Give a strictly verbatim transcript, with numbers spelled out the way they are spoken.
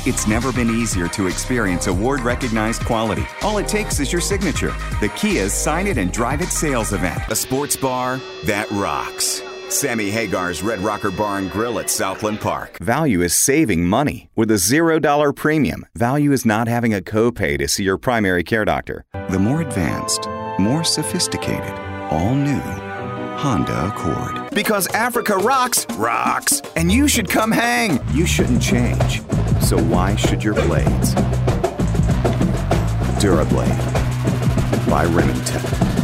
It's never been easier to experience award-recognized quality. All it takes is your signature. The Kia's Sign It and Drive It sales event. A sports bar that rocks. Sammy Hagar's Red Rocker Bar and Grill at Southland Park. Value is saving money with a zero dollar premium. Value is not having a copay to see your primary care doctor. The more advanced, more sophisticated, all new Honda Accord. Because Africa rocks, rocks, and you should come hang. You shouldn't change. So why should your blades? DuraBlade by Remington.